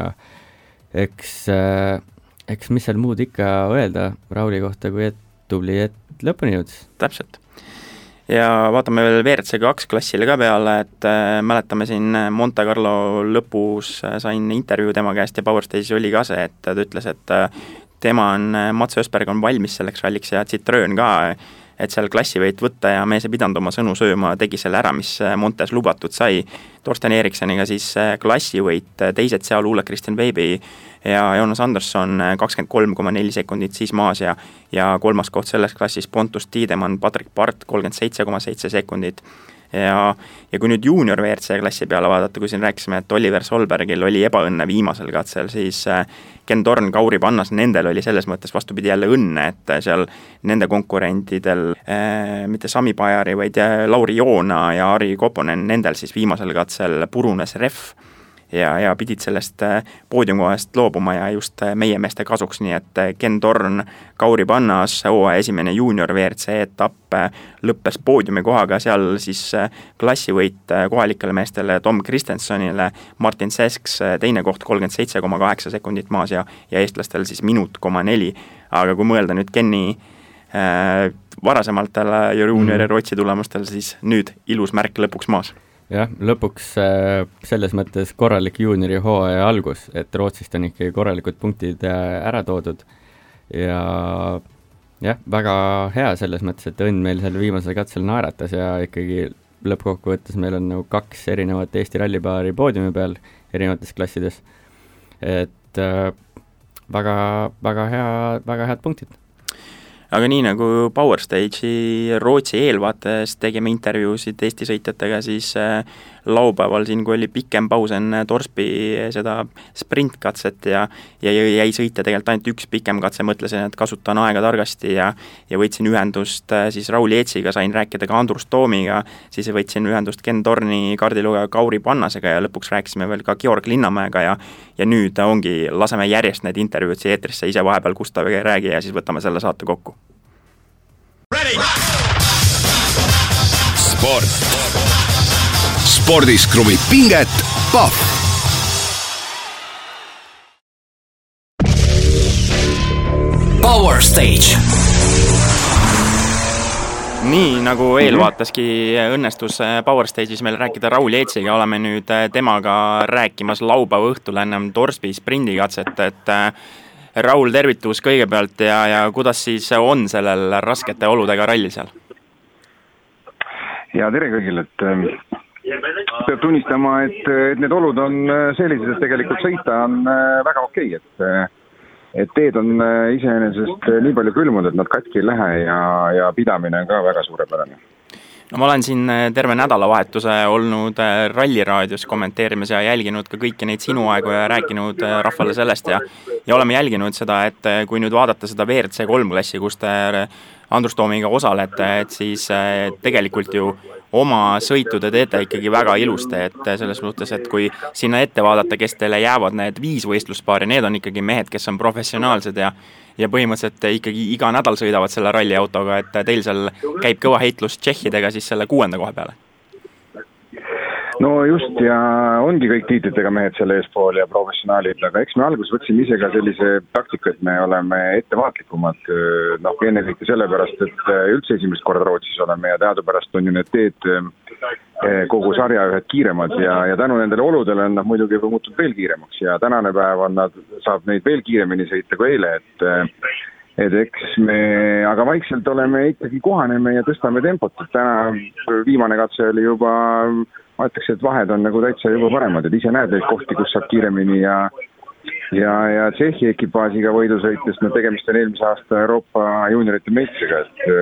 eks mis seal muud ikka öelda Rauli kohta, kui tubli, et lõpuni jõudis. Täpselt. Ja vaatame veel WRC2 klassile ka peale, et mäletame siin Monte Carlo lõpus sain intervjuu tema käest ja Powerstage'is oli ka see, et ta ütles, et Mats Ösberg on valmis selleks ralliks ja Citroen ka, et seal klassi võid võtta ja mees ei pidanud oma sõnu sööma, tegi selle ära, mis Montes lubatud sai. Torsten Eriksoniga siis klassivõit, teised seal Ulle Kristjan Veibi ja Jonas Andersson 23,4 sekundit siis maas ja 3. koht selles klassis Pontus Tiidemann, Patrick Part 37,7 sekundit. Ja kui nüüd junior WRC klassi peale vaadata, kui siin rääkisime, et Oliver Solbergil oli ebaõnne viimasel katsel, siis Ken Torn, Kauri Pannas, nendel oli selles mõttes vastupidi jälle õnne, et seal nende konkurentidel, mitte Sami Pajari, vaid Lauri Joona ja Ari Koponen, nendel siis viimasel katsel purunes rehv ja pidid sellest poodiumkohast loobuma ja just meie meeste kasuks, nii et Ken Torn, Kauri Pannas, hooaja esimene junior WRC etapp lõppes poodiumi kohaga, seal siis klassivõit kohalikele meestele Tom Kristensonile, Martin Sesks teine koht 37,8 sekundit maas ja eestlastel siis minut 4, aga kui mõelda nüüd Kenni varasemaltele juniori Rootsi tulemustel, siis nüüd ilus märk lõpuks maas. Jah, lõpuks selles mõttes korralik juuniori hooaja algus, et Rootsist on ikkagi korralikud punktid ära toodud ja jah, väga hea selles mõttes, et õnn meil seal viimasel katsel naeratas ja ikkagi lõppkokkuvõttes meil on nagu 2 erinevat Eesti rallipaari poodiumi peal erinevates klassides, et väga head punktid. Aga nii nagu Powerstage'i Rootsi eelvaates tegime intervjuusid Eesti sõitjatega, siis laupäeval siin, kui oli pikem paus enne Torsby seda sprintkatset ja jäi sõita tegelikult ainult üks pikem katse, mõtlesin, et kasutan aega targasti ja võtsin ühendust siis Raul Jeetsiga, sain rääkida ka Andrus Toomiga, siis võtsin ühendust Ken Torni kaardilugeja Kauri Pannasega ja lõpuks rääkisime veel ka Georg Linnamäega ja nüüd ongi, laseme järjest need intervjuud siia eetrisse, ise vahepeal Gustav ei räägi ja siis võtame selle saate kokku. Sport. Spordis kruvib pinget Pahv. Power Stage. Nii nagu eelvaataski õnnestus Power Stage'is meil rääkida Raul Jeetsiga, oleme nüüd temaga rääkimas laupäeva õhtul ennem Torsby sprindikatset, et Raul, tervitus kõigepealt ja kuidas siis on sellel raskete oludega ralli seal? Ja tere kõigil, et peab tunnistama, et need olud on sellised, et tegelikult sõita on väga okei, et teed on iseenesest nii palju külmunud, et nad katki ei lähe ja pidamine on ka väga suurepärane. No ma olen siin terve nädalavahetuse olnud ralliraadios kommenteerimas ja jälginud ka kõiki neid sinu aegu ja rääkinud rahvale sellest ja oleme jälginud seda, et kui nüüd vaadata seda WRC 3 klassi, kus te Andrus Toomiga osalete, et siis tegelikult ju oma sõitu te teete ikkagi väga ilusti, et selles mõttes, et kui sinna ette vaadata, kes teile jäävad need 5 võistluspaari, need on ikkagi mehed, kes on professionaalsed ja põhimõtteliselt ikkagi iga nädal sõidavad selle ralliautoga, et teil seal käib kõva heitlus tšehhidega siis selle 6. koha peale. No just, ja ongi kõik tiitlitega mehed selle eespool ja professionaalid, aga eks me alguses võtsime ise ka sellise taktika, et me oleme ettevaatlikumad, ennekõike sellepärast, et üldse esimest korda Rootsis oleme ja teadupärast on ju need teed kogu sarja ühed kiiremad ja tänu nendele oludele on nad muidugi muutunud veel kiiremaks ja tänane päev saab neid veel kiiremini sõita kui eile, et eks me aga vaikselt oleme ikkagi kohaneme ja tõstame tempot, et täna viimane katse oli juba, ma ütleks, et vahed on nagu täitsa juba paremad, et ise näed neid kohti, kus saab kiiremini ja Tšehhi ekipaasiga võidusõitest, tegemist on eelmise aasta Euroopa juuniorite meistriga,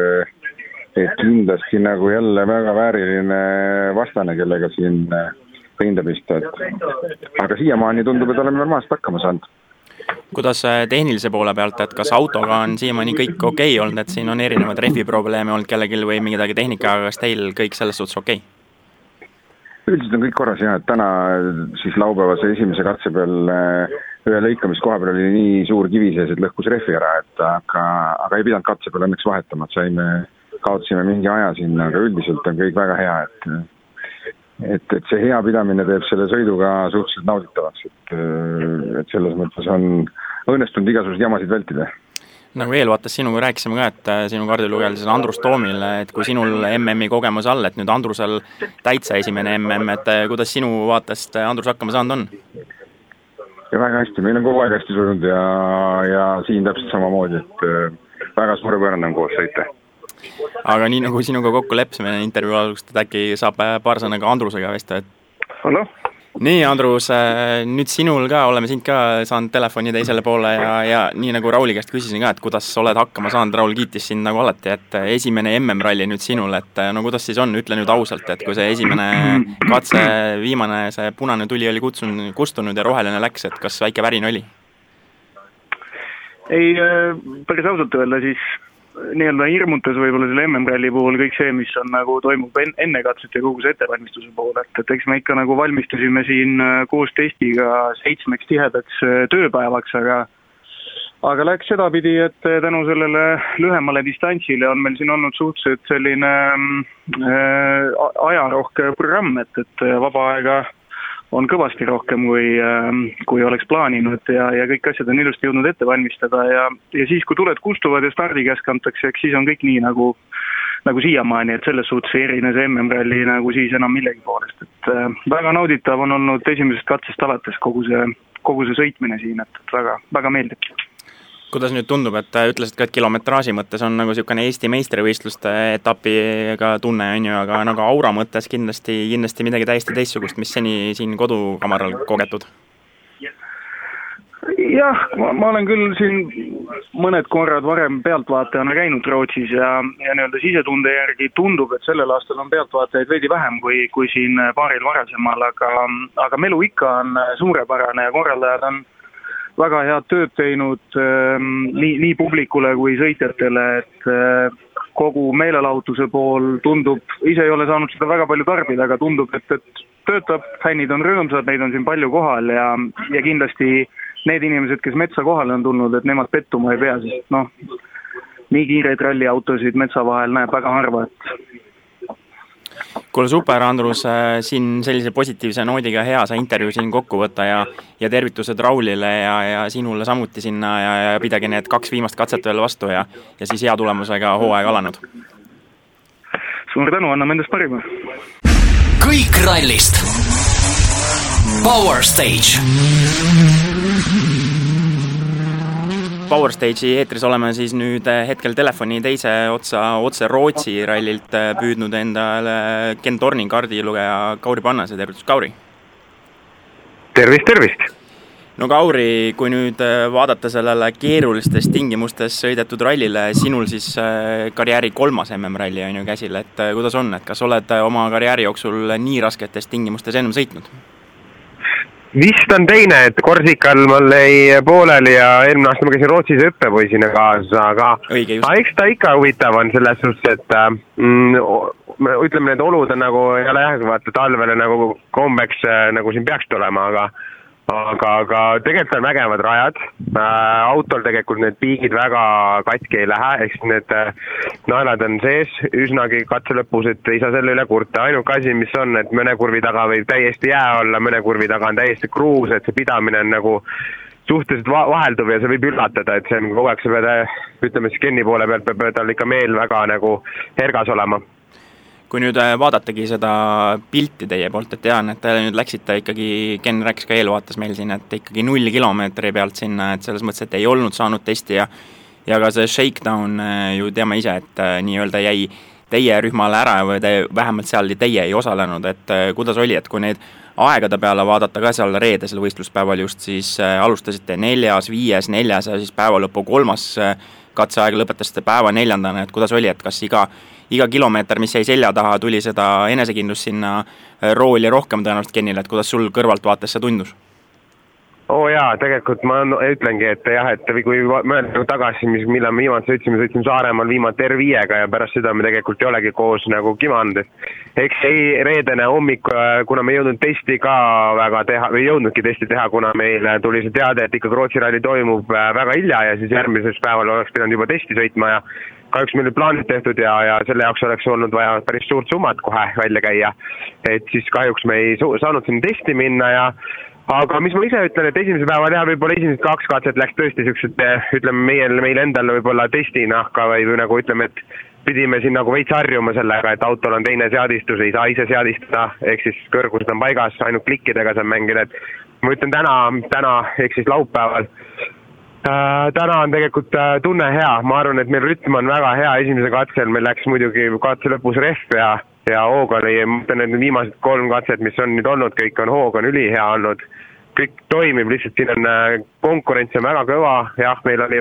et kindlasti nagu jälle väga vääriline vastane, kellega siin rinda pista, aga siiamaani tundub, et oleme normaalselt hakkama saanud. Kuidas tehnilise poole pealt, et kas autoga on siiamaani kõik okei olnud, et siin on erinevad rehviprobleeme olnud kellelgi või midagi tehnika, aga kas teil kõik selles suhtes okei? Üldiselt on kõik korras ja, et täna siis laupäevase esimese katse peal ühe lõikamiskoha peal oli nii suur kivi sees, et lõhkus rehvi ära, aga ei pidanud katse peal õnneks vahetama, et kaotasime mingi aja sinna, aga üldiselt on kõik väga hea, et see hea pidamine teeb selle sõiduga suhteliselt nauditavaks, et selles mõttes on õnnestunud igasuguseid jamasid vältida. Nagu eelvaates sinuga rääkisime ka, et sinu kaardilugejal siis Andrus Toomile, et kui sinul MM-i kogemus all, et nüüd Andrusel täitsa esimene MM, et kuidas sinu vaatest Andrus hakkama saanud on? Ja väga hästi, meil on kogu aeg hästi sujunud ja siin täpselt samamoodi, et väga suurepärane on koos sõita. Aga nii nagu sinuga kokku lepsime intervjuu algust, et äkki saab paar sõna ka Andrusega vesta, et... Hallo? Nii, Andrus, nüüd sinul ka, oleme sind ka saanud telefoni teisele poole ja nii nagu Rauli käest küsisin ka, et kuidas oled hakkama saanud, Raul kiitis sind nagu alati, et esimene MM-ralli nüüd sinul, et no kuidas siis on, ütle nüüd ausalt, et kui see esimene katse, viimane see punane tuli oli kustunud ja roheline läks, et kas väike värin oli? Ei, päris ausalt öelda siis nii-öelda hirmutas võib-olla selle MM-ralli puhul kõik see, mis on nagu toimub enne katset ja kogu see ettevalmistuse poole, et eks me ikka nagu valmistusime siin koos testiga 7 tihedaks tööpäevaks, aga läks sedapidi, et tänu sellele lühemale distantsile on meil siin olnud suhteliselt selline ajarohke programm, et vaba aega on kõvasti rohkem, kui oleks plaaninud ja kõik asjad on ilusti jõudnud ette valmistada ja siis, kui tuled kustuvad ja stardikäsk antakse, eks siis on kõik nii nagu siiamaani, et selles suhtes erine see MM-ralli nagu siis enam millegi poolest, et väga nauditav on olnud esimesest katsest alates kogu see sõitmine siin, et väga, väga meeldib. Kuidas nüüd tundub, et ütlesid ka, et kilometraaži mõttes on nagu niisugune Eesti meistrivõistluste etapiga tunne, on ju, aga nagu aura mõttes kindlasti midagi täiesti teistsugust, mis seni siin kodukamaral kogetud? Jah, ma olen küll siin mõned korrad varem pealtvaatajana käinud Rootsis ja nii-öelda sisetunde järgi tundub, et sellel aastal on pealtvaatajaid veidi vähem kui siin paaril varasemal, aga melu ikka on suurepärane ja korraldajad on väga head tööd teinud nii publikule kui sõitjatele, et kogu meelelahutuse pool tundub, ise ei ole saanud seda väga palju tarbida, aga tundub, et töötab, fännid on rõõmsad, neid on siin palju kohal ja kindlasti need inimesed, kes metsa kohale on tulnud, et nemad pettuma ei pea, sest nii kiireid ralliautosid metsa vahel näeb väga harva, et kuule super, Andrus, siin sellise positiivse noodiga hea sa intervjuu siin kokku võtta ja tervitused Raulile ja sinule samuti sinna ja pidagi need 2 viimast katset veel vastu ja siis hea tulemusega hooaeg alanud. Suur tänu, anname endast parima. Kõik rallist. Power Stage. Power Stage'i eetris oleme siis nüüd hetkel telefoni teise otse Rootsi rallilt püüdnud endale Ken Thorni kaardilugeja Kauri Pannase. Tervitus, Kauri! Tervist! No Kauri, kui nüüd vaadata sellele keerulistes tingimustes sõidetud rallile, sinul siis karjääri 3. MM-ralli on ju käsil, et kuidas on, et kas oled oma karjääri jooksul nii rasketes tingimustes ennem sõitnud? Vist on teine, et Korsikal mul jäi pooleli ja eelmine aasta ma käisin Rootsis õppepoisina kaasa, aga eks ta ikka huvitav on selles suhtes, et ütleme, need olud on nagu ei ole jah, vaata talvele nagu kombeks nagu siin peaks tulema, aga tegelikult on vägevad rajad, autol tegelikult need piigid väga katki ei lähe, eks need naelad on sees üsnagi katse lõpus, et ei saa selle üle kurta. Ainuke asi, mis on, et mõne kurvi taga võib täiesti jää olla, mõne kurvi taga on täiesti kruus, et see pidamine on nagu suhteliselt vahelduv ja see võib üllatada, et see on kogu aeg, sa pead, ütleme siis Kenni poole pealt, peab tal ikka meel väga nagu hergas olema. Kui nüüd vaadatagi seda pilti teie poolt, et tean, et te nüüd läksite ikkagi, Ken rääkis ka eelvaates meil siin, et ikkagi 0 kilomeetri pealt sinna, et selles mõttes, et ei olnud saanud testi ja ka see shakedown ju teame ise, et nii-öelda jäi teie rühmale ära või vähemalt seal teie ei osalenud, et kuidas oli, et kui neid aegade peale vaadata ka seal reedesel võistluspäeval just, siis alustasite 4., 5., 4. ja siis päeva lõpu 3. katseaeg lõpetasite päeva 4., et kuidas oli, et kas iga kilomeeter, mis jäi selja taha, tuli seda enesekindlust sinna rooli rohkem tõenäoliselt Kennile, et kuidas sul kõrvalt vaates see tundus? Jaa, tegelikult ma ütlengi, et jah, et kui mõelda tagasi, millal me viimati sõitsime Saaremaal viimati R5-ga ja pärast seda me tegelikult ei olegi koos nagu kimanud. Eks reedene hommik, kuna me ei jõudnud testi ka väga teha, või ei jõudnudki testi teha, kuna meil tuli see teade, et ikkagi Rootsi ralli toimub väga hilja ja siis järgmises päeval oleks pidanud juba testi sõitma ja kahjuks meil plaanid tehtud ja selle jaoks oleks olnud vaja päris suurt summat kohe välja käia. Et siis kahjuks me ei saanud sinna testi minna aga mis ma ise ütlen, et esimese päeval võib-olla esimesed 2 katset läks tõesti siuksed, ütleme meil endal võib-olla testinahka või nagu ütleme, et pidime siin nagu veits harjuma sellega, et autol on teine seadistus, ei saa ise seadistada, ehk siis kõrgused on paigas, ainult klikkidega saab mängida, et ma ütlen täna ehk siis laupäeval, täna on tegelikult tunne hea, ma arvan, et meil rütm on väga hea esimese katsel, meil läks muidugi katse lõpus rehv ja hoog oli, ma ütlen, et viimased 3 katset, mis on nüüd olnud, kõik on hoog on ülihea olnud, kõik toimib, lihtsalt siin on konkurents on väga kõva, jah, meil oli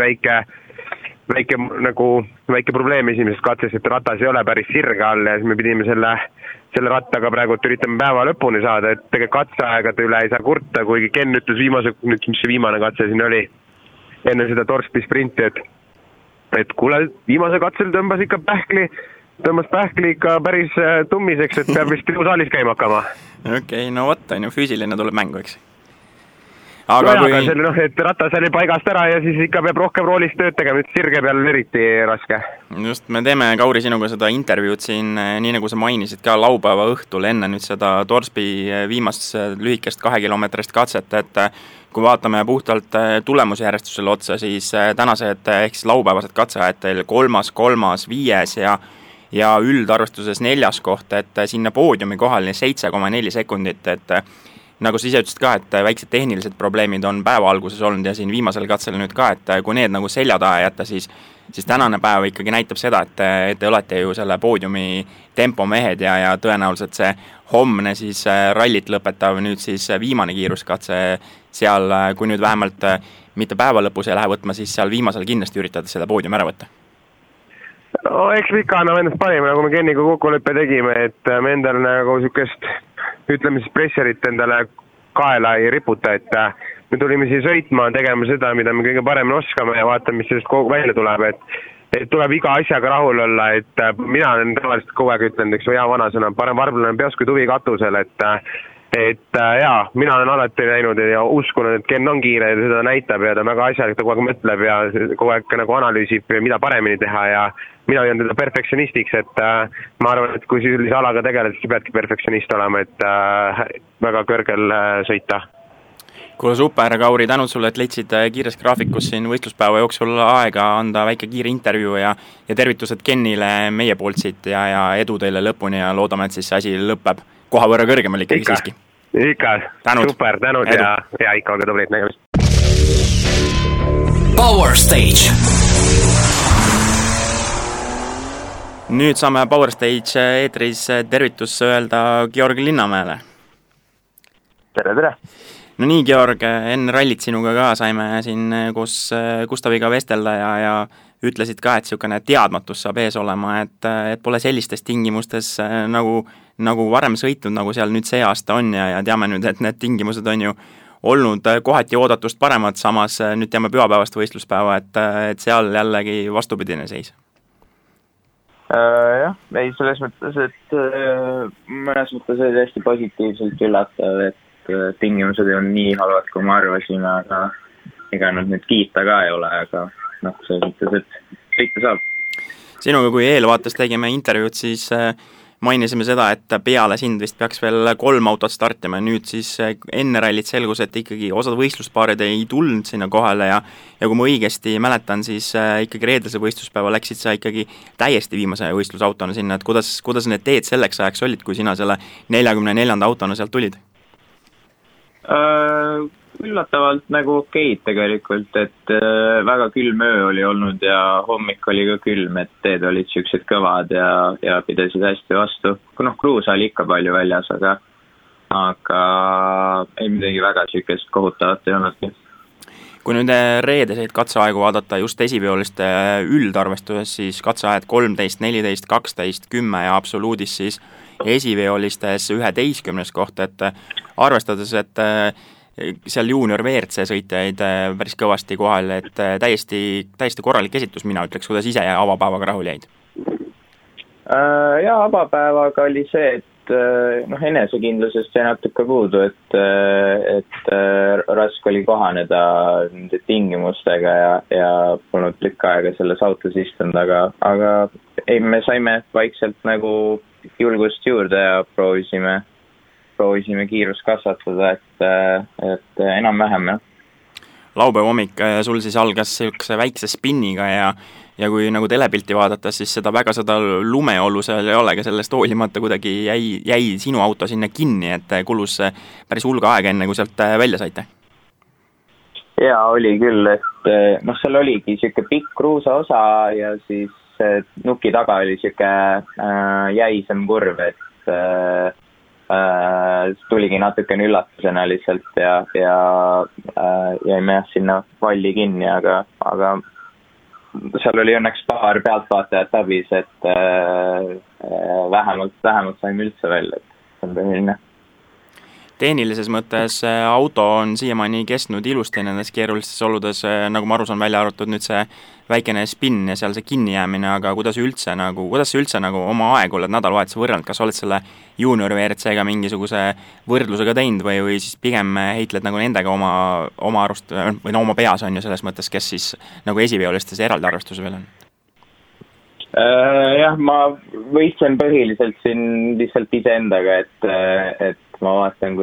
väike probleem esimeses katses, et ratas ei ole päris sirge all ja siis me pidime selle rattaga praegu üritame päeva lõpuni saada, et tegelikult katseaegade üle ei saa kurta, kuigi Ken ütles mis see viimane katse siin oli, enne seda Torsby sprinti, et kuule, viimase katsel tõmbas pähkli ikka päris tummiseks, et peab vist saalis käima hakkama. Okei, no võtta, füüsiline tuleb mängu, eks? Aga et ratas oli paigast ära ja siis ikka peab rohkem roolist tööd tegema, nüüd sirge peal eriti raske. Just, me teeme, Kauri, sinuga seda intervjuud siin, nii nagu sa mainisid ka laupäeva õhtul enne nüüd seda Torsby viimast lühikest 2-kilomeetrist katset, et kui vaatame puhtalt tulemusjärjestusele otsa, siis tänased ehk siis laupäevased katseajad teil 3., 5. ja üldarvestuses 4. koht, et sinna poodiumi kohal 7,4 sekundit, et nagu sa ise ütlesid ka, et väiksed tehnilised probleemid on päeva alguses olnud ja siin viimasel katsel nüüd ka, et kui need nagu selja taha jätta, siis tänane päev ikkagi näitab seda, et te olete ju selle poodiumi tempomehed ja tõenäoliselt see homne siis rallit lõpetav nüüd siis viimane kiiruskatse seal, kui nüüd vähemalt mitte päeva lõpus ei lähe võtma, siis seal viimasel kindlasti üritada seda poodiumi ära võtta. No eks me ikka anname endast parima, nagu me Kenniga kokkuleppe tegime, et me endale nagu niisugust, ütleme siis pressurit endale kaela ei riputa, et me tulime siia sõitma, tegema seda, mida me kõige paremini oskame ja vaatame, mis sellest kogu välja tuleb, et tuleb iga asjaga rahul olla, et mina olen tavaliselt kogu aeg ütlenud, eks hea vanasõna, parem varblane peas kui tuvi katusel, et jaa, mina olen alati näinud ja uskunud, et Ken on kiire ja seda näitab ja ta väga asjalik, ta kogu aeg mõtleb ja kogu aeg nagu analüüsib, mida paremini teha ja mina olen teda perfektsionistiks, et ma arvan, et kui sellise alaga tegeled, siis peadki perfektsionist olema, et väga kõrgel sõita. Kuule super, Kauri, tänud sulle, et leidsid kiires graafikus siin võistluspäeva jooksul aega anda väike kiire intervjuu ja tervitused Kennile meie poolt siit ja edu teile lõpuni ja loodame, et siis see asi lõpeb koha võrra kõrgemal ikkagi siiski. Ikka, tänud. Super, tänud edu. Ja ikka olge tublit nägemist. Power Stage. Nüüd saame Power Stage eetris tervitus öelda Georg Linnamäele. Tere! No nii, Georg, enne rallit sinuga ka saime siin koos Gustaviga vestelda ja ütlesid ka, et niisugune teadmatus saab ees olema, et pole sellistes tingimustes nagu varem sõitnud, nagu seal nüüd see aasta on ja teame nüüd, et need tingimused on ju olnud kohati oodatust paremad, samas nüüd teame pühapäevast võistluspäeva, et seal jällegi vastupidine seis. Jah, ei selles mõttes, et mõnes mõttes oli hästi positiivselt üllatav, et tingimused on nii halvad, kui me arvasime, aga ega nüüd kiita ka ei ole, aga selles mõttes, et sõita saab. Sinuga, kui eelvaates tegime intervjuud, siis mainisime seda, et peale sind vist peaks veel 3 autot startima, nüüd siis enne rallit selgus, et ikkagi osad võistluspaarid ei tulnud sinna kohale ja kui ma õigesti mäletan, siis ikkagi reedelse võistluspäeva läksid sa ikkagi täiesti viimase võistlusautona sinna, et kuidas need teed selleks ajaks olid, kui sina selle 44. autona sealt tulid? Üllatavalt nagu okeid tegelikult, et väga külm öö oli olnud ja hommik oli ka külm, et teed olid siuksed kõvad ja pidasid hästi vastu. Kruusa oli ikka palju väljas, aga ei midagi väga siukest kohutavat ei olnudki. Kui nüüd reedeseid katseaegu vaadata just esiveoliste üldarvestuses, siis katseajad 13, 14, 12, 10 ja absoluudis siis esiveolistes 11. koht, et arvestades, et seal juunior WRC sõitjaid päris kõvasti kohal, et täiesti korralik esitus, mina ütleks, kuidas ise avapäevaga rahul jäid? Jaa, avapäevaga oli see, et enesekindlusest jäi natuke puudu, et raske oli kohaneda nende tingimustega ja polnud tükk aega selles autos istunud, aga ei, me saime vaikselt nagu julgust juurde ja proovisime kiirust kasvatada, et enam-vähem. Laupäeva hommik sul siis algas sellise väikse spinniga ja kui nagu telepilti vaadata, siis seda lumeolu seal ei ole, aga sellest hoolimata kuidagi jäi sinu auto sinna kinni, et kulus päris hulga aega enne, kui sealt välja saite. Jaa, oli küll, et seal oligi siuke pikk kruusa osa ja siis nuki taga oli siuke jäisem kurv, et tuligi natukene üllatusena lihtsalt ja jäime sinna valli kinni, aga seal oli õnneks paar pealtvaatajat abis, et vähemalt saime üldse välja, et see on põhiline. Tehnilises mõttes auto on siiamaani kestnud ilusti nendes keerulistes oludes, nagu ma aru saan, välja arvatud nüüd see väikene spin ja seal see kinnijäämine, aga kuidas sa üldse oma aegu oled nädalavahetuse võrrelnud, kas oled selle juunior WRC-ga mingisuguse võrdlusega teinud või siis pigem heitled nagu nendega oma arust, või oma peas on ju selles mõttes, kes siis nagu esiveolistes eraldi arvestuse veel on? Jah, ma võistlen põhiliselt siin lihtsalt iseendaga, et ma vaatan,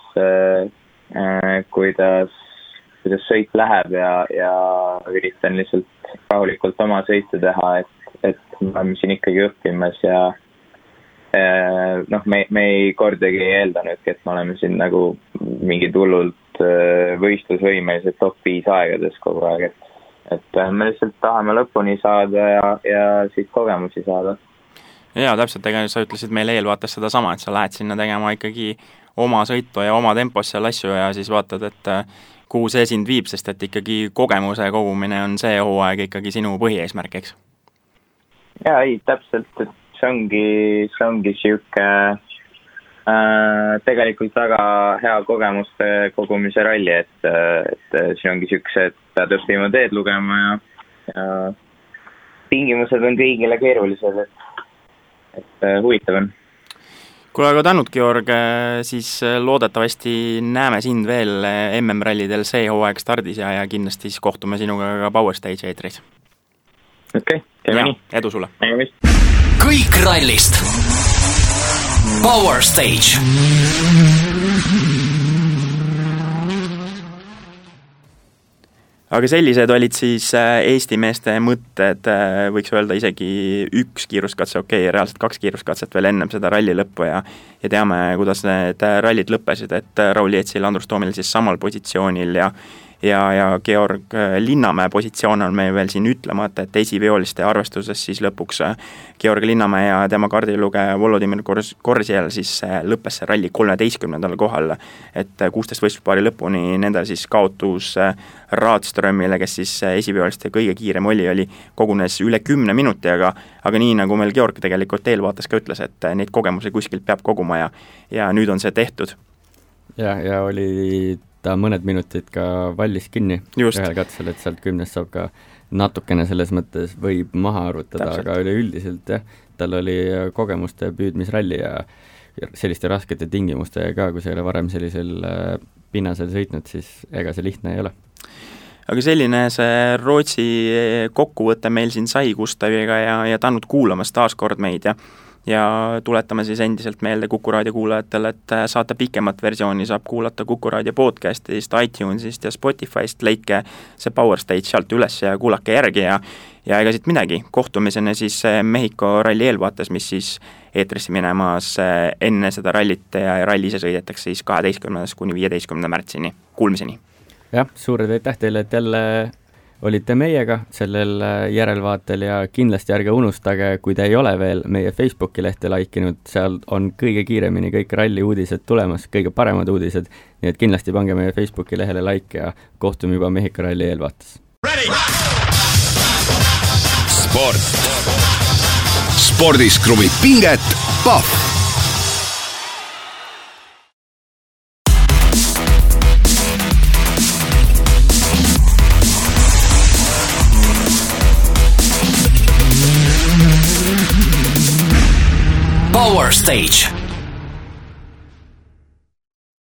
kuidas sõit läheb ja üritan lihtsalt rahulikult oma sõitu teha, et me oleme siin ikkagi õppimas noh, me ei kordagi ei eeldanudki, et me oleme siin nagu mingid hullult võistlusvõimelised top 5 aegades kogu aeg, et me lihtsalt tahame lõpuni saada ja siit kogemusi saada. Jaa, täpselt, ega sa ütlesid meile eelvaates seda sama, et sa lähed sinna tegema ikkagi oma sõitu ja oma tempos seal asju ja siis vaatad, et kuhu see sind viib, sest et ikkagi kogemuse kogumine on see hooaeg ikkagi sinu põhieesmärk, eks? Jaa, ei, täpselt, et see ongi siuke tegelikult väga hea kogemuste kogumise ralli, et siin ongi siukse, et pead õppima teed lugema ja tingimused on kõigile keerulised, et huvitav on. Kuule, aga tänud, Georg, siis loodetavasti näeme sind veel MM-rallidel see hooaeg stardis ja kindlasti siis kohtume sinuga ka Power Stage eetris. Okei, käime nii. Edu sulle! Kõik rallist! Power Stage! Aga sellised olid siis Eesti meeste mõtted, võiks öelda isegi üks kiiruskatse, reaalselt 2 kiiruskatset veel ennem seda ralli lõppu ja teame, kuidas need rallid lõppesid, et Raul Jeetsil, Andrus Toomil siis samal positsioonil ja Georg Linnamäe positsioon on meil veel siin ütlemata, et esiveoliste arvestuses siis lõpuks Georg Linnamäe ja tema kardilugeja Volodymyr Korzjel siis lõppes see ralli 13. kohal, et 16 võistluspaari lõpuni nendel siis kaotus Raadströmile, kes siis esiveoliste kõige kiirem oli kogunes üle 10 minuti, aga nii nagu meil Georg tegelikult eelvaates ka ütles, et neid kogemusi kuskilt peab koguma ja nüüd on see tehtud. Ja oli ta mõned minutid ka vallis kinni ühel katsel, et sealt 10 saab ka natukene selles mõttes võib maha arvutada, aga üleüldiselt tal oli kogemuste püüdmisralli ja selliste raskete tingimuste ka, kui sa ei ole varem sellisel pinnasel sõitnud, siis ega see lihtne ei ole. Aga selline see Rootsi kokkuvõte meil siin sai Gustaviga ja tänud kuulamast taas kord meid ja tuletame siis endiselt meelde Kuku Raadio kuulajatele, et saate pikemat versiooni saab kuulata Kuku Raadio podcastist, iTunesist ja Spotifyst, leidke see Power Stage sealt üles ja kuulake järgi ja ega siit midagi, kohtumisena siis Mehhiko ralli eelvaates, mis siis eetrisse minemas enne seda rallit ja ralli ise sõidetakse siis 12. kuni 15. märtsini. Kuulmiseni! Jah, suured aitäh teile, et jälle olite meiega sellel järelvaatel ja kindlasti ärge unustage, kui te ei ole veel meie Facebooki lehte laikinud, seal on kõige kiiremini kõik ralli uudised tulemas, kõige paremad uudised, nii et kindlasti pange meie Facebooki lehele like ja kohtume juba Mehhiko ralli eelvaates. Sport. Spordis kruvib pinget Pahv. Power Stage.